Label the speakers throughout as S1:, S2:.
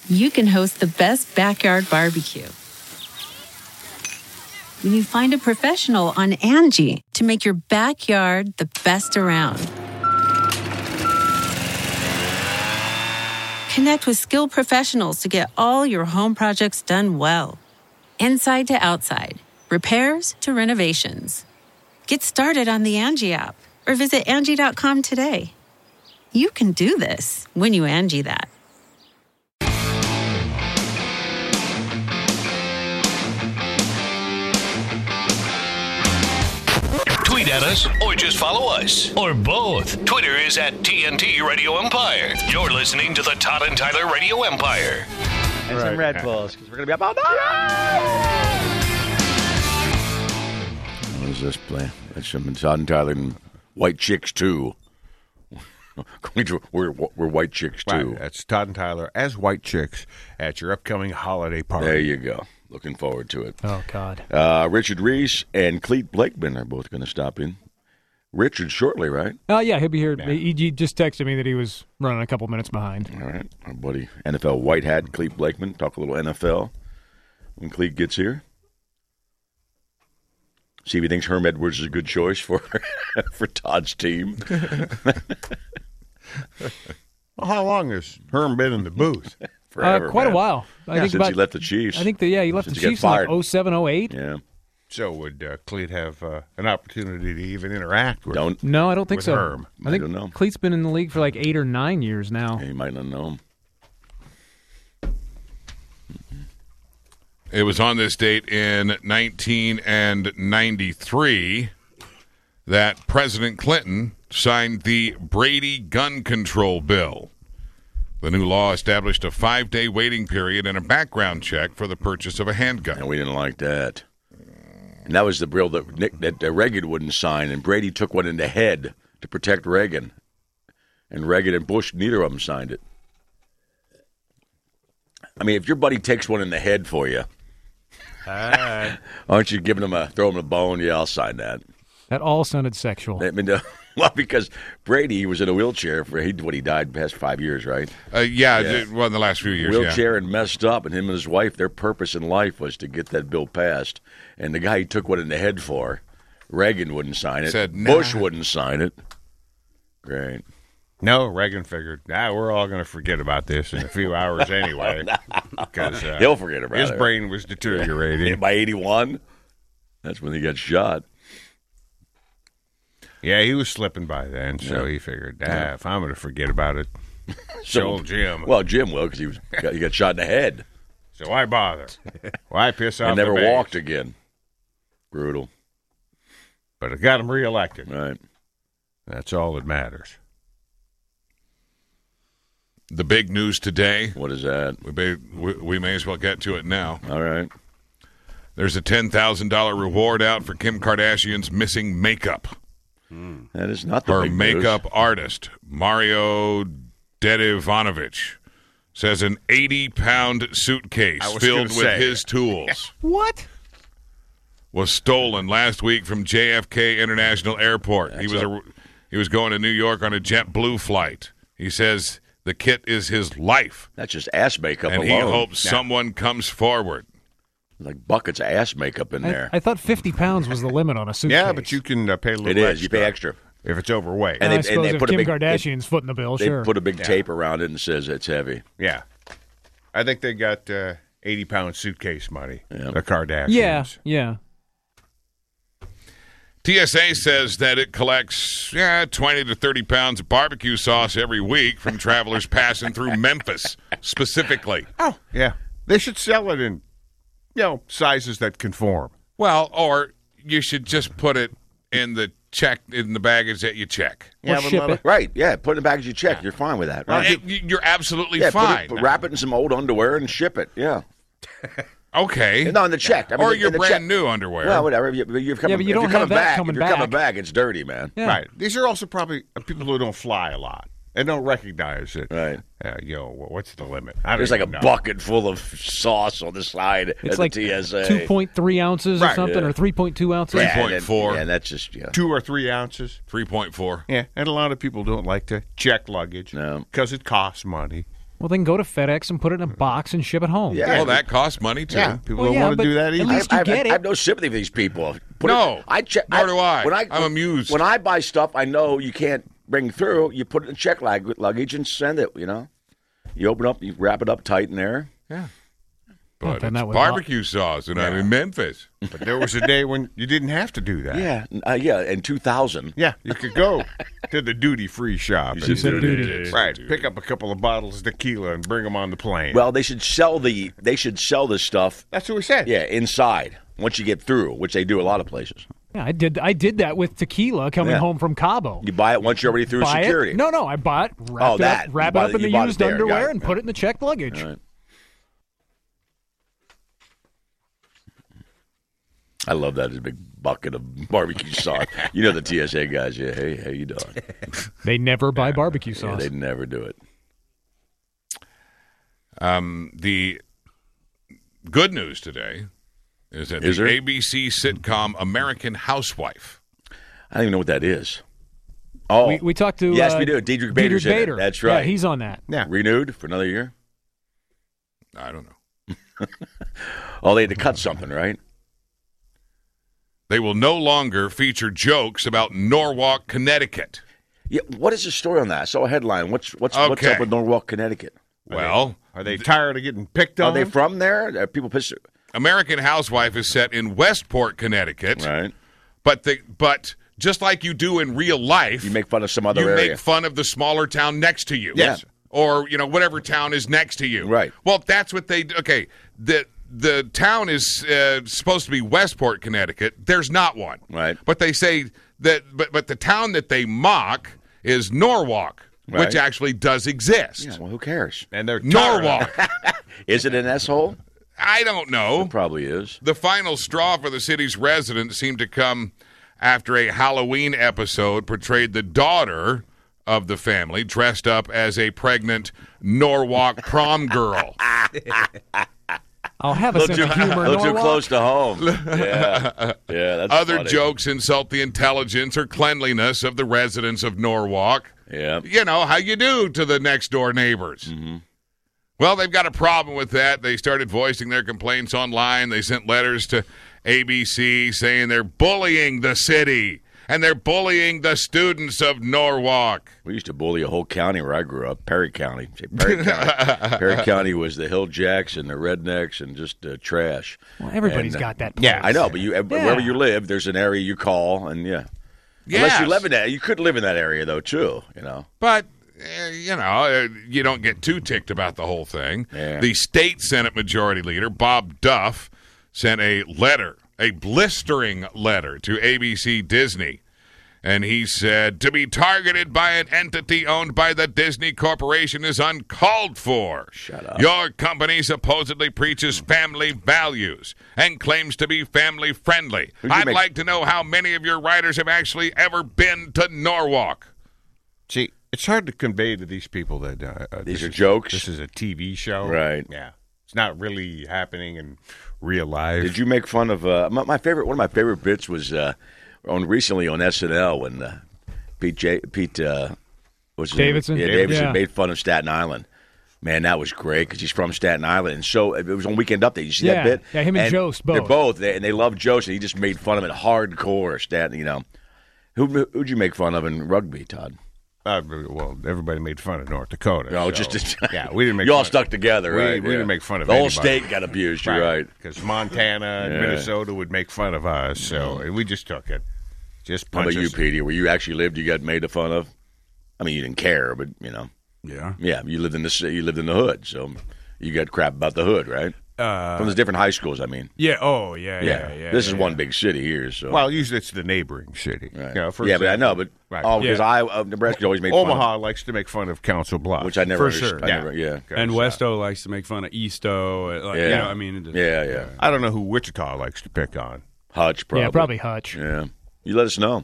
S1: you can host the best backyard barbecue. When you find a professional on Angie to make your backyard the best around. Connect with skilled professionals to get all your home projects done well. Inside to outside, repairs to renovations. Get started on the Angie app or visit Angie.com today. You can do this when you Angie that.
S2: Tweet at us or just follow us. Or both. Twitter is at TNT Radio Empire. You're listening to the Todd and Tyler Radio Empire.
S3: And some Red Bulls, because we're going to be up all night.
S4: What is this play? That's some Todd and Tyler and White Chicks 2. We're White Chicks 2.
S5: Right, that's Todd and Tyler as White Chicks at your upcoming holiday party.
S4: There you go. Looking forward to it.
S6: Oh, God.
S4: Richard Reese and Clete Blakeman are both going to stop in. Richard shortly, right?
S6: Yeah, he'll be here.
S5: Yeah.
S6: He just texted me that he was running a couple minutes behind.
S4: All right. Our buddy NFL White Hat, Clete Blakeman. Talk a little NFL when Clete gets here. See if he thinks Herm Edwards is a good choice for Todd's team.
S5: Well, how long has Herm been in the booth?
S4: Forever,
S6: quite
S4: man.
S6: a while. I think
S4: since he left the Chiefs.
S6: I think he left the
S4: Since he got
S6: Chiefs in like
S4: fired.
S6: 07, 08.
S4: Yeah.
S5: So would Clete have an opportunity to even interact with
S4: Don't.
S6: No, I don't think
S5: With
S6: so.
S5: Herm.
S6: I think
S4: don't know.
S6: Clete's been in the league for like 8 or 9 years now.
S4: He might not know him.
S7: It was on this date in 1993 that President Clinton signed the Brady gun control bill. The new law established a 5-day waiting period and a background check for the purchase of a handgun.
S4: And we didn't like that. And that was the bill that Reagan wouldn't sign, and Brady took one in the head to protect Reagan. And Reagan and Bush, neither of them signed it. I mean, if your buddy takes one in the head for you, aren't you giving him throw him a bone? Yeah, I'll sign that.
S6: That all sounded sexual.
S4: I mean, well, because Brady, he was in a wheelchair for he died past 5 years, right?
S7: Well, in the last few years,
S4: Wheelchair and messed up, and him and his wife, their purpose in life was to get that bill passed. And the guy he took one in the head for, Reagan wouldn't sign it.
S7: Said, nah.
S4: Bush wouldn't sign it. Great.
S5: No, Reagan figured, we're all going to forget about this in a few hours anyway. Because
S4: he'll forget about it.
S5: His brain was deteriorating.
S4: By 81, that's when he got shot.
S5: Yeah, he was slipping by then, so he figured, if I'm going to forget about it, so old Jim.
S4: Well, Jim will, because he got shot in the head.
S5: So why bother? Why piss off
S4: And never
S5: the base?
S4: walked again. Brutal.
S5: But it got him reelected.
S4: Right.
S5: That's all that matters.
S7: The big news today,
S4: What is that?
S7: we may as well get to it now.
S4: All right.
S7: There's a $10,000 reward out for Kim Kardashian's missing makeup.
S4: That is not the
S7: Her
S4: big
S7: makeup
S4: news.
S7: artist, Mario Dedivanovich, says an 80-pound suitcase
S5: I was
S7: filled
S5: gonna
S7: with
S5: say.
S7: his tools
S6: What?
S7: was stolen last week from JFK International Airport. He was going to New York on a JetBlue flight. He says the kit is his life,
S4: That's just ass makeup
S7: and
S4: alone.
S7: he hopes someone comes forward.
S4: Like buckets of ass makeup in there.
S6: I thought 50 pounds was the limit on a suitcase.
S5: Yeah, but you can pay a little
S4: It
S5: extra.
S4: is. You pay extra.
S5: If it's overweight.
S4: And
S6: I
S4: they
S6: suppose if
S4: put a
S6: Kim
S4: big-
S6: Kardashian's footing the bill,
S4: They
S6: sure.
S4: put a big tape around it and says it's heavy.
S5: Yeah. I think they got 80-pound suitcase money,
S4: Yeah.
S5: the Kardashians.
S6: Yeah.
S7: TSA says that it collects 20 to 30 pounds of barbecue sauce every week from travelers passing through Memphis, specifically.
S5: Oh, yeah. They should sell it in, sizes that conform.
S7: Well, or you should just put it in the baggage that you check.
S6: Or ship it.
S4: Right, yeah. Put it in the baggage you check. You're fine with that. Right?
S7: You're absolutely
S4: Yeah,
S7: fine.
S4: wrap it in some old underwear and ship it. Yeah.
S7: Okay.
S4: No, in the check. I mean,
S7: or
S4: in
S7: your
S4: the
S7: brand
S4: check.
S7: new underwear.
S4: Well, whatever. You're coming,
S6: but you don't
S4: if you're
S6: have
S4: coming
S6: that
S4: back.
S6: coming
S4: If you're coming
S6: back.
S4: back, it's dirty, man.
S6: Yeah.
S5: Right. These are also probably people who don't fly a lot and don't recognize it.
S4: Right.
S5: What's the limit? I don't
S4: There's like a
S5: even know.
S4: bucket full of sauce on the side
S6: It's
S4: at
S6: like
S4: the TSA.
S6: 2.3 ounces or
S5: Right,
S6: something,
S4: yeah.
S6: or 3.2 ounces.
S4: Yeah, and
S7: 3.4.
S4: Yeah, and that's just,
S5: 2 or 3 ounces.
S7: 3.4.
S5: Yeah, and a lot of people don't like to check luggage
S4: No.
S5: because it costs money.
S6: Well, then go to FedEx and put it in a box and ship it home.
S4: Yeah.
S7: Well, that costs money, too.
S5: Yeah, people
S6: Well,
S5: don't
S6: yeah,
S5: want
S6: but
S5: to do that
S6: at
S5: either.
S6: least you get
S4: I
S6: it.
S4: have no sympathy for these people.
S7: No, nor do I.
S4: When
S7: I'm amused.
S4: When I buy stuff I know you can't bring through, you put it in check luggage and send it, You open up, you wrap it up tight in there.
S7: Yeah.
S6: Well,
S7: But
S6: then
S7: it's
S6: that would
S7: barbecue sauce, and I'm in Memphis.
S5: But there was a day when you didn't have to do that.
S4: Yeah, in 2000.
S5: Yeah, you could go to the duty-free shop.
S6: You said duty.
S5: Right, pick up a couple of bottles of tequila and bring them on the plane.
S4: Well, they should sell this stuff,
S5: that's what we said.
S4: inside once you get through, which they do a lot of places.
S6: Yeah, I did that with tequila coming home from Cabo.
S4: You buy it once you're already through
S6: Buy
S4: security.
S6: it? No, I bought it, wrap it up in the used underwear, and put it in the checked luggage.
S4: All right. I love that. It's a big bucket of barbecue sauce. You know the TSA guys. Yeah, hey, how you doing?
S6: They never buy barbecue
S4: Yeah,
S6: sauce.
S4: they'd never do it.
S7: The good news today is that the ABC sitcom American Housewife.
S4: I don't even know what that is. Oh,
S6: we talked to
S4: yes, we do. Diedrich Bader's in it.
S6: Bader.
S4: That's right.
S6: Yeah, he's on that.
S5: Yeah.
S4: Renewed for another year.
S7: I don't know.
S4: Oh, they had to cut something, right?
S7: They will no longer feature jokes about Norwalk, Connecticut.
S4: Yeah. What is the story on that? I saw a headline. What's up with Norwalk, Connecticut?
S7: Well,
S5: Are they tired of getting picked on?
S4: Are they from there? Are people pissed?
S7: American Housewife is set in Westport, Connecticut.
S4: Right.
S7: But just like you do in real life,
S4: You make fun of some other
S7: you
S4: area.
S7: make fun of the smaller town next to you.
S4: Yes.
S7: Or, whatever town is next to you.
S4: Right.
S7: Well, that's what they do. Okay, the town is supposed to be Westport, Connecticut. There's not one.
S4: Right.
S7: But they say that, but the town that they mock is Norwalk,
S4: Right.
S7: which actually does exist.
S4: Yeah, well, who cares?
S5: And they're tired of
S7: Norwalk.
S4: Is it an S-hole?
S7: I don't know.
S4: It probably is.
S7: The final straw for the city's residents seemed to come after a Halloween episode portrayed the daughter of the family dressed up as a pregnant Norwalk prom girl.
S6: I'll have a sense of humor.
S4: A little too
S6: Norwalk.
S4: close to home. Yeah, that's
S7: Other
S4: funny.
S7: jokes insult the intelligence or cleanliness of the residents of Norwalk.
S4: Yeah.
S7: How you do to the next door neighbors.
S4: Mm-hmm.
S7: Well, they've got a problem with that. They started voicing their complaints online. They sent letters to ABC saying they're bullying the city and they're bullying the students of Norwalk.
S4: We used to bully a whole county where I grew up, Perry County. Say Perry County. Perry County was the Hill Jacks and the rednecks and just trash.
S6: Well, everybody's
S4: And,
S6: got that.
S5: yeah,
S6: place.
S4: I know, but wherever you live, there's an area you call, and
S7: Yes.
S4: unless you live in that, you could live in that area though too.
S7: But, you don't get too ticked about the whole thing.
S4: Yeah.
S7: The state Senate Majority Leader, Bob Duff, sent a blistering letter to ABC Disney. And he said, to be targeted by an entity owned by the Disney Corporation is uncalled for.
S4: Shut up.
S7: Your company supposedly preaches family values and claims to be family friendly. I'd like to know how many of your writers have actually ever been to Norwalk.
S5: See, it's hard to convey to these people that
S4: These are jokes.
S5: This is a TV show.
S4: Right.
S5: Yeah. It's not really happening in real life.
S4: Did you make fun of one of my favorite bits was recently on SNL when Pete what's his name?
S6: Davidson?
S4: Yeah, Davidson
S6: Yeah.
S4: made fun of Staten Island. Man, that was great because he's from Staten Island, and so it was on Weekend Update. You see that bit?
S6: Yeah, him and Jost both.
S4: They're both, and they love Jost, and he just made fun of it hardcore. Staten, who'd you make fun of in rugby, Todd?
S5: Well, everybody made fun of North Dakota.
S4: No,
S5: so,
S4: just
S5: yeah, we didn't make.
S4: You all
S5: fun
S4: stuck together,
S5: we,
S4: right?
S5: We didn't make fun of
S4: the whole
S5: anybody.
S4: state got abused. You're right.
S5: Because Montana and
S4: Yeah.
S5: Minnesota would make fun of us, so and we just took it. Just
S4: How
S5: punch
S4: about you,
S5: us.
S4: Petey? Where you actually lived, you got made fun of? I mean, you didn't care, but
S8: Yeah.
S4: yeah, you lived in the hood, so you got crap about the hood, right? From the different high schools, I mean.
S8: Yeah. Oh, yeah.
S4: This is one big city here, so.
S5: Well, usually it's the neighboring city.
S4: right.
S5: For
S4: yeah, but I
S5: example.
S4: know, but
S5: Right.
S4: because Nebraska always made fun
S5: Omaha likes to make fun of Council Bluffs,
S4: of, which I never
S8: For sure.
S4: understood.
S5: Yeah.
S8: And Westo likes to make fun of Easto.
S4: Yeah.
S8: it just,
S4: Yeah.
S5: I don't know who Wichita likes to pick on.
S4: Hutch, probably.
S6: Yeah, probably Hutch.
S4: Yeah. You let us know.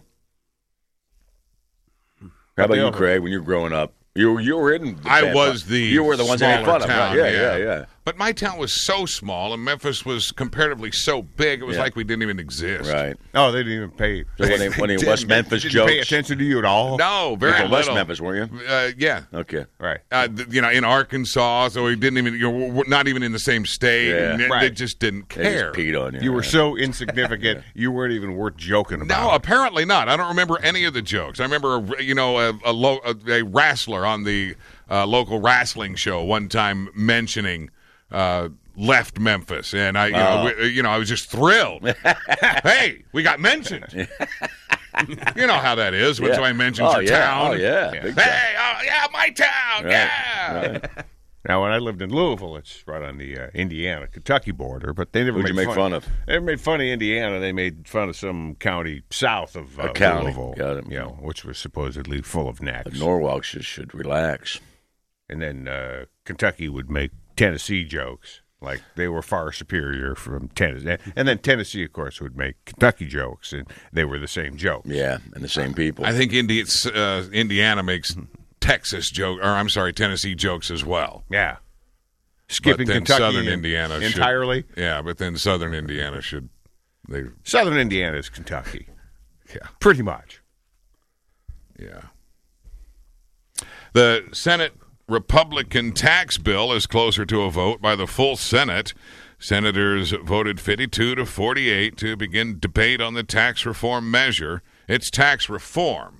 S4: How about you, Craig? When you were growing up, you were in. The
S7: I
S4: band
S7: was
S4: fun.
S7: the
S4: You were the ones that made
S7: smaller
S4: fun
S7: town,
S4: of. Right? Yeah.
S7: But my town was so small, and Memphis was comparatively so big, it was like we didn't even exist.
S4: Right.
S5: Oh, they didn't even pay.
S4: So when West Memphis
S5: didn't
S4: jokes.
S5: pay attention to you at all?
S7: No, very little.
S4: West Memphis, weren't you?
S7: Yeah.
S4: Okay.
S5: Right.
S7: In Arkansas, so we didn't even, we're not even in the same state.
S4: Yeah.
S7: And
S5: Right.
S7: they just didn't
S4: They
S7: care.
S4: just peed on you.
S5: You were so insignificant, you weren't even worth joking about.
S7: No, apparently not. I don't remember any of the jokes. I remember, a wrestler on the local wrestling show one time mentioning left Memphis, and I was just thrilled. Hey, we got mentioned. You know how that is when somebody mentions your town.
S4: Oh, yeah.
S7: Hey, my town.
S4: Right.
S7: Yeah.
S4: Right.
S5: Now, when I lived in Louisville, it's right on the Indiana-Kentucky border, but they never
S4: Who'd you make fun of?
S5: They never made fun of Indiana. They made fun of some county south of
S4: county.
S5: Louisville,
S4: Got it.
S5: which was supposedly full of necks.
S4: Norwalk should relax.
S5: And then Kentucky would make Tennessee jokes, like they were far superior from Tennessee. And then Tennessee, of course, would make Kentucky jokes, and they were the same jokes.
S4: Yeah, and the same people.
S7: I think Indiana makes Tennessee jokes as well.
S5: Yeah. Skipping
S7: but then
S5: Kentucky
S7: Southern Indiana
S5: entirely.
S7: But then Southern Indiana
S5: Southern Indiana is Kentucky.
S7: Yeah.
S5: Pretty much.
S7: Yeah. The Senate Republican tax bill is closer to a vote by the full Senate. Senators voted 52-48 to begin debate on the tax reform measure. It's tax reform.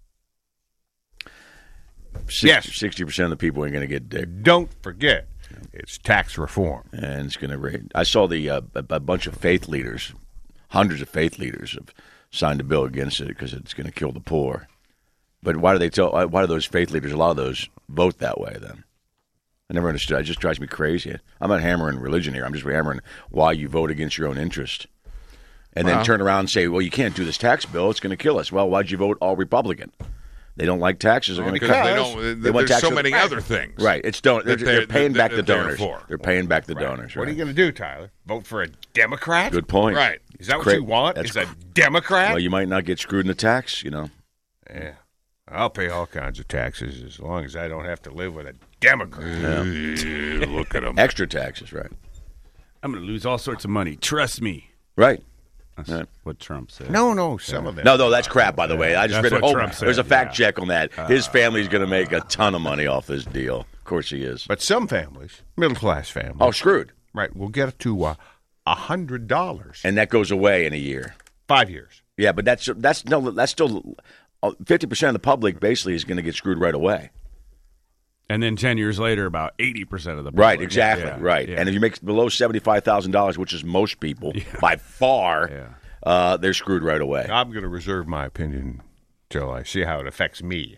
S5: Yes.
S4: 60% of the people ain't going to get dick.
S5: Don't forget, it's tax reform.
S4: And it's going to raise. I saw a bunch of faith leaders, hundreds of faith leaders have signed a bill against it because it's going to kill the poor. But why do those faith leaders, a lot of those, vote that way then? I never understood. It just drives me crazy. I'm not hammering religion here. I'm just hammering why you vote against your own interest. And then turn around and say, well, you can't do this tax bill. It's going to kill us. Well, why'd you vote all Republican? They don't like taxes. They're going to cut.
S7: There's so many other things.
S4: Right. They're paying back the donors. They're paying back the donors. Right.
S5: What are you going to do, Tyler? Vote for a Democrat?
S4: Good point.
S7: Right.
S5: Is that what you want? Is a Democrat?
S4: Well, you might not get screwed in the tax,
S5: Yeah. I'll pay all kinds of taxes as long as I don't have to live with a Democrat.
S4: Yeah.
S7: Look at them.
S4: Extra taxes, right.
S8: I'm going to lose all sorts of money. Trust me.
S4: Right.
S8: That's what Trump said.
S5: No, some of them.
S4: No, that's crap, by the way. I just read it.
S8: Trump said.
S4: There's a fact check on that. His family's going to make a ton of money off this deal. Of course he is.
S5: But some families, middle-class families.
S4: Oh, screwed.
S5: Right, will get to $100.
S4: And that goes away in a year.
S5: 5 years.
S4: Yeah, but that's still 50% of the public basically is going to get screwed right away.
S8: And then 10 years later, about 80% of the public.
S4: Right, exactly, right.
S8: Yeah.
S4: And if you make below $75,000, which is most people by far, they're screwed right away.
S5: I'm going to reserve my opinion till I see how it affects me.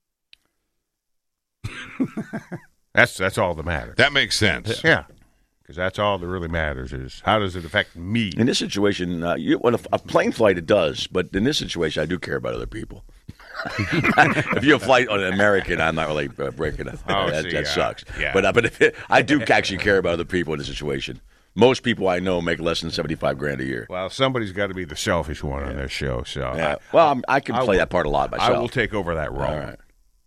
S5: That's all that matters.
S7: That makes sense.
S5: Yeah, because that's all that really matters is how does it affect me?
S4: In this situation, a plane flight, it does. But in this situation, I do care about other people. If you flight on an American, I'm not really breaking it. That sucks.
S5: Yeah.
S4: But I do actually care about other people in this situation. Most people I know make less than $75,000 a year.
S5: Well, somebody's got to be the selfish one on this show. So,
S4: yeah. I can play that part a lot myself.
S5: I will take over that role.
S4: All right.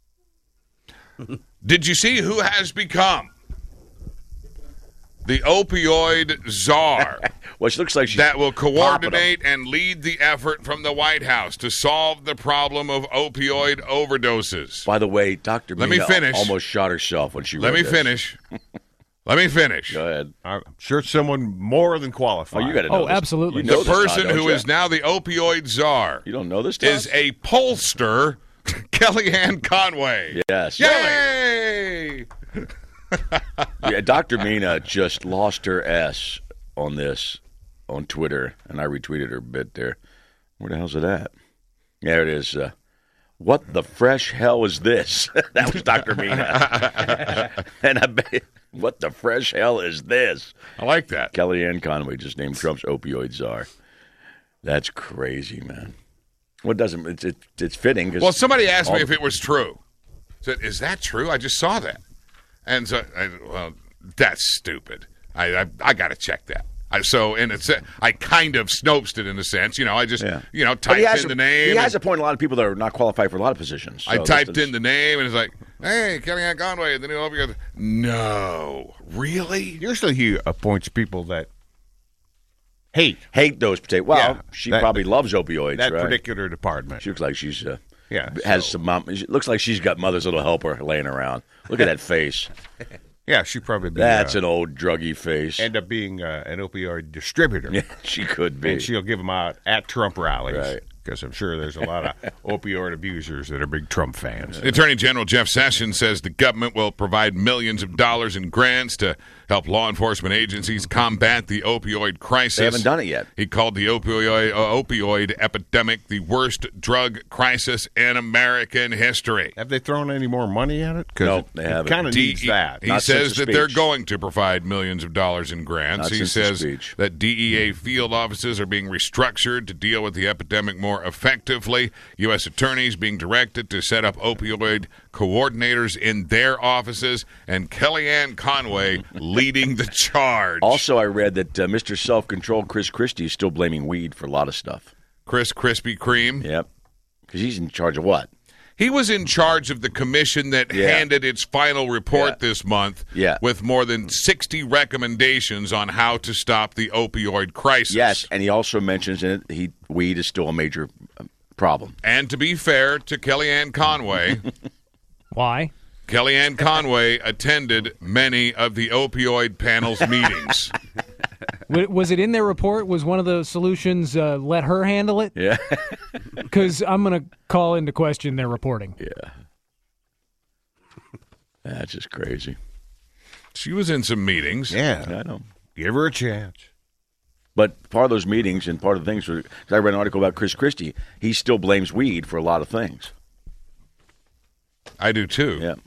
S7: Did you see who has become the opioid czar?
S4: Well, she looks like she's
S7: that will coordinate and lead the effort from the White House to solve the problem of opioid overdoses.
S4: By the way, Dr.
S7: Let me finish.
S4: Almost shot herself when she wrote this.
S7: Let me finish.
S4: Go ahead.
S5: I'm sure someone more than qualified.
S4: Oh, you got to know this.
S6: Absolutely.
S7: The person who is now the opioid czar.
S4: You don't know this, Tom?
S7: Is a pollster, Kellyanne Conway.
S4: Yes.
S7: Yay!
S4: Yeah, Dr. Mina just lost her S on this on Twitter, and I retweeted her bit there. Where the hell's it at? There it is. What the fresh hell is this? That was Dr. Mina. And what the fresh hell is this?
S7: I like that.
S4: Kellyanne Conway just named Trump's opioid czar. That's crazy, man. Well, it doesn't. It's fitting.
S7: Well, somebody asked me if it was true. I said, is that true? I just saw that. And so, well, that's stupid. I got to check that. I kind of Snopesed it in a sense. I just typed in the name.
S4: He has a point. A lot of people that are not qualified for a lot of positions. So
S7: I typed in the name, and it's like, hey, Kellyanne Conway. And then he'll go, no, really?
S5: Usually he appoints people that hate
S4: those potatoes. Well, she probably loves opioids.
S5: That
S4: right?
S5: particular department.
S4: She looks like she's
S5: has
S4: some mom. It looks like she's got mother's little helper laying around. Look at that face.
S5: Yeah, she probably be,
S4: that's an old druggy face.
S5: End up being an opioid distributor.
S4: Yeah, she could be.
S5: And she'll give them out at Trump rallies.
S4: Right.
S5: Because I'm sure there's a lot of opioid abusers that are big Trump fans.
S7: Attorney General Jeff Sessions says the government will provide millions of dollars in grants to help law enforcement agencies combat the opioid crisis.
S4: They haven't done it yet.
S7: He called the opioid epidemic the worst drug crisis in American history.
S5: Have they thrown any more money at it?
S4: No, they haven't.
S5: It kind of needs that.
S7: He says that they're going to provide millions of dollars in grants. He says that DEA field offices are being restructured to deal with the epidemic more effectively. U.S. attorneys being directed to set up opioid coordinators in their offices, and Kellyanne Conway leading the charge.
S4: Also, I read that Mr. Self-Control Chris Christie is still blaming weed for a lot of stuff.
S7: Chris Krispy Kreme?
S4: Yep. Because he's in charge of what?
S7: He was in charge of the commission that handed its final report this month with more than 60 recommendations on how to stop the opioid crisis.
S4: Yes, and he also mentions in it weed is still a major problem.
S7: And to be fair to Kellyanne Conway...
S6: Why?
S7: Kellyanne Conway attended many of the opioid panel's meetings.
S6: Was it in their report? Was one of the solutions let her handle it?
S4: Yeah.
S6: Because I'm going to call into question their reporting.
S4: Yeah. That's just crazy.
S7: She was in some meetings.
S5: Yeah.
S4: I know.
S5: Give her a chance.
S4: But part of those meetings and part of the things, because I read an article about Chris Christie, he still blames weed for a lot of things.
S7: I do too.
S4: Yeah.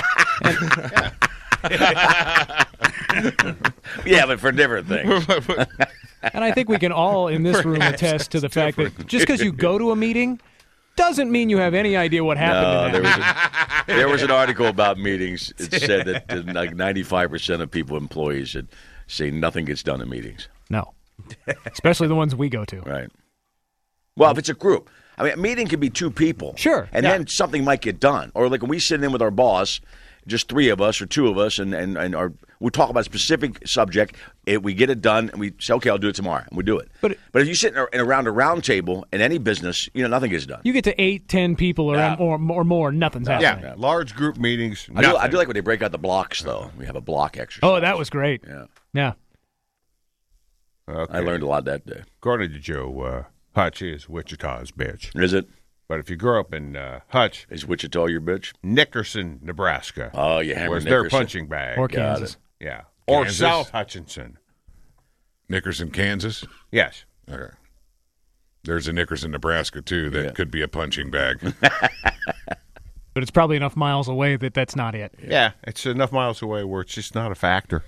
S4: Yeah, but for different things.
S6: And I think we can all in this room attest to the fact that just because you go to a meeting doesn't mean you have any idea what happened in that.
S4: There was an article about meetings. It said that like 95% of employees say nothing gets done in meetings.
S6: No. Especially the ones we go to.
S4: Right. Well, if it's a group. I mean, a meeting could be two people.
S6: Sure.
S4: And then something might get done. Or like when we sit in with our boss, just three of us or two of us, and we talk about a specific subject, we get it done, and we say, okay, I'll do it tomorrow, and we do it. But if you sit around a round table in any business, nothing gets done.
S6: You get to 8-10 people or more, nothing's happening.
S5: Yeah, large group meetings.
S4: I do like when they break out the blocks, though. We have a block exercise.
S6: Oh, that was great. Yeah.
S5: Okay.
S4: I learned a lot that day.
S5: According to Joe, Hutch is Wichita's bitch.
S4: Is it?
S5: But if you grew up in Hutch...
S4: Is Wichita your bitch?
S5: Nickerson, Nebraska.
S4: Oh, you hammer
S5: was
S4: Nickerson.
S5: their punching bag.
S6: Or Kansas.
S5: Yeah.
S7: Or
S5: South Hutchinson.
S7: Nickerson, Kansas?
S5: Yes.
S7: Okay. There's a Nickerson, Nebraska, too, that could be a punching bag.
S6: But it's probably enough miles away that that's not it.
S5: Yeah, it's enough miles away where it's just not a factor.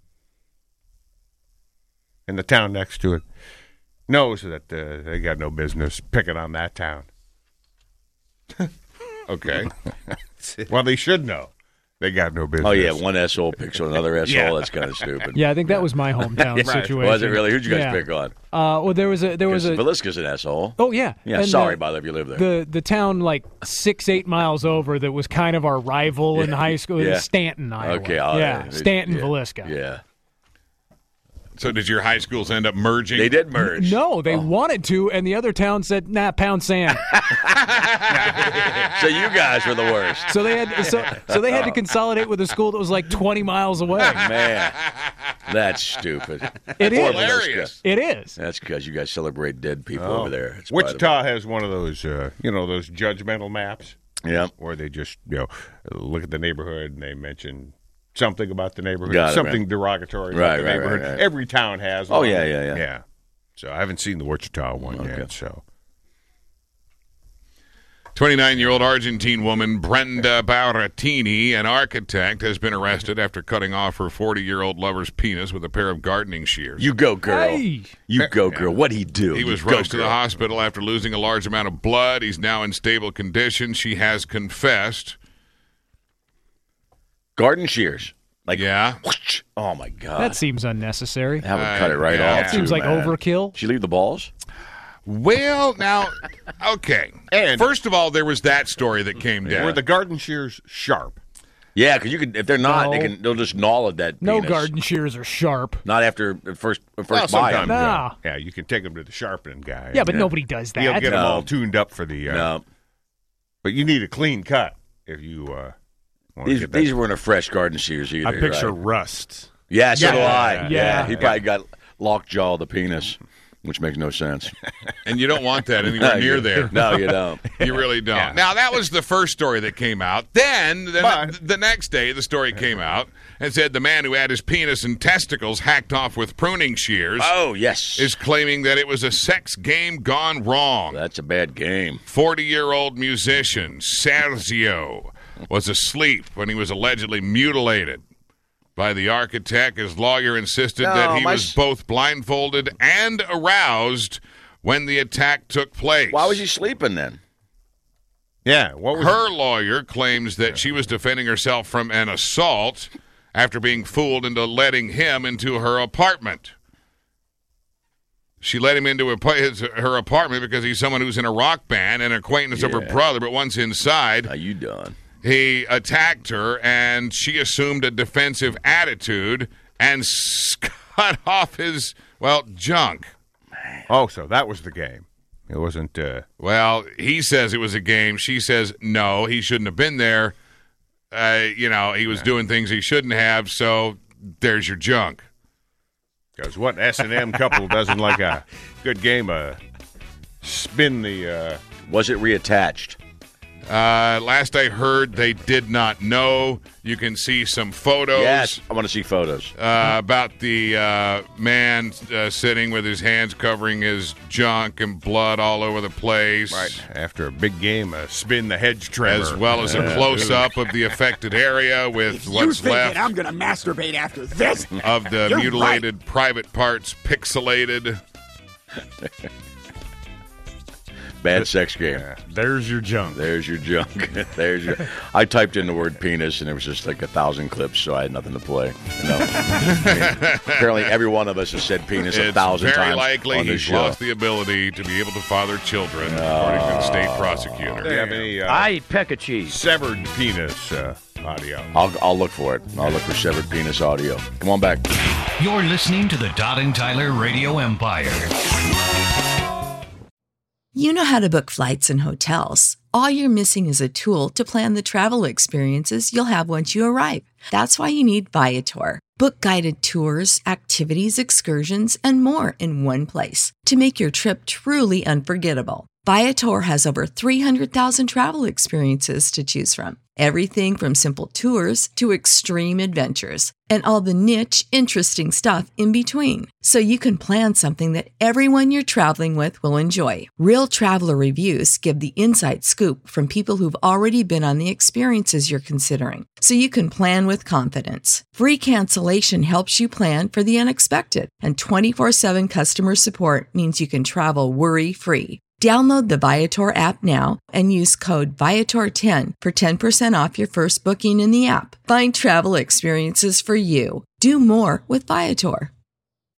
S5: And the town next to it knows that they got no business picking on that town.
S7: Okay.
S5: Well, they should know. They got no business.
S4: Oh, yeah, one asshole picks on another asshole. That's kind of stupid.
S6: Yeah, I think that was my hometown situation.
S4: Was it really? Who'd you guys pick on?
S6: Well, there was a
S4: Villisca's an asshole.
S6: Oh, yeah.
S4: Yeah,
S6: and
S4: sorry about that if you live there.
S6: The town like 6-8 miles over that was kind of our rival in high school is Stanton, Iowa.
S4: Okay.
S6: Stanton, Villisca.
S4: Yeah.
S7: So did your high schools end up merging?
S4: They did merge.
S6: No, they wanted to, and the other town said, nah, pound sand.
S4: So you guys were the worst.
S6: So they had to consolidate with a school that was like 20 miles away.
S4: Man, that's stupid.
S6: It is.
S7: Hilarious.
S6: It is.
S4: That's because you guys celebrate dead people over there. It's
S5: Wichita has one of those, those judgmental maps.
S4: Yeah.
S5: Where they just, look at the neighborhood and they mention something about the neighborhood, something derogatory about the neighborhood.
S4: Right.
S5: Every town has one.
S4: Oh, yeah.
S5: Yeah. So I haven't seen the Wichita one yet, so.
S7: 29-year-old Argentine woman Brenda Baratini, an architect, has been arrested after cutting off her 40-year-old lover's penis with a pair of gardening shears.
S4: You go, girl.
S6: Hey.
S4: You go, girl. What'd he do?
S7: He was rushed to the hospital after losing a large amount of blood. He's now in stable condition. She has confessed.
S4: Garden shears. Like,
S7: Yeah.
S4: whoosh. Oh, my God.
S6: That seems unnecessary.
S4: Have her cut it right
S7: yeah.
S4: off.
S6: That seems
S4: too,
S6: like
S4: man.
S6: overkill.
S4: Did she leave the balls?
S7: Well, now, okay.
S5: And-
S7: First of all, there was that story that came down.
S5: Were the garden shears sharp?
S4: Yeah, because you can. If they're not,
S6: No.
S4: they'll just gnaw at that.
S6: No
S4: penis.
S6: garden shears are sharp.
S4: Not after the first
S5: Well,
S4: bite.
S5: sometimes,
S6: Nah.
S5: yeah, you can take them to the sharpening guy.
S6: Yeah, but nobody does that.
S5: He'll get them
S4: No.
S5: all tuned up for the.
S4: No,
S5: But you need a clean cut if you want to
S4: these
S5: get that.
S4: these weren't a fresh garden shears either.
S8: I picture
S4: right?
S8: rust.
S4: Yeah, so do I.
S6: Yeah.
S4: Yeah, he probably got lockjaw the penis, which makes no sense.
S7: And you don't want that anywhere near
S4: you-
S7: there.
S4: No, you don't.
S7: You really don't. Now, that was the first story that came out. Then, the next day, the story came out and said the man who had his penis and testicles hacked off with pruning shears
S4: Oh yes,
S7: is claiming that it was a sex game gone wrong.
S4: that's a bad game.
S7: 40-year-old musician Sergio was asleep when he was allegedly mutilated by the architect. His lawyer insisted that he was both blindfolded and aroused when the attack took place.
S4: Why was he sleeping then?
S5: Yeah, what was
S7: Her lawyer claims that she was defending herself from an assault after being fooled into letting him into her apartment. She let him into her apartment because he's someone who's in a rock band, an acquaintance of her brother, but once inside,
S4: How you done?
S7: he attacked her, and she assumed a defensive attitude and cut off his, junk.
S5: Oh, so that was the game. It wasn't.
S7: Well, he says it was a game. She says no, he shouldn't have been there. He was doing things he shouldn't have, so there's your junk.
S5: Because what S&M couple doesn't like a good game? Spin the.
S4: Was it reattached?
S7: Last I heard, they did not know. You can see some photos.
S4: Yes, I want to see photos.
S7: About the man sitting with his hands covering his junk and blood all over the place.
S5: Right. After a big game, spin the hedge trimmer.
S7: As well as a close-up of the affected area with what's left
S9: I'm going to masturbate after this.
S7: of the
S9: You're
S7: mutilated private parts pixelated.
S4: Bad sex game.
S8: There's your junk.
S4: There's your junk. There's your. I typed in the word penis, and it was just like 1,000 clips, so I had nothing to play. No. Apparently, every one of us has said penis 1,000
S7: It's
S4: times
S7: very likely
S4: on this
S7: he's
S4: show.
S7: lost the ability to be able to father children, according to the state prosecutor.
S5: Do you have any
S3: I eat peck of cheese.
S5: severed penis audio?
S4: I'll look for it. I'll look for severed penis audio. Come on back.
S2: You're listening to the Todd and Tyler Radio Empire.
S10: You know how to book flights and hotels. All you're missing is a tool to plan the travel experiences you'll have once you arrive. That's why you need Viator. Book guided tours, activities, excursions, and more in one place to make your trip truly unforgettable. Viator has over 300,000 travel experiences to choose from. Everything from simple tours to extreme adventures and all the niche, interesting stuff in between. So you can plan something that everyone you're traveling with will enjoy. Real traveler reviews give the inside scoop from people who've already been on the experiences you're considering. So you can plan with confidence. Free cancellation helps you plan for the unexpected. And 24/7 customer support means you can travel worry-free. Download the Viator app now and use code Viator10 for 10% off your first booking in the app. Find travel experiences for you. Do more with Viator.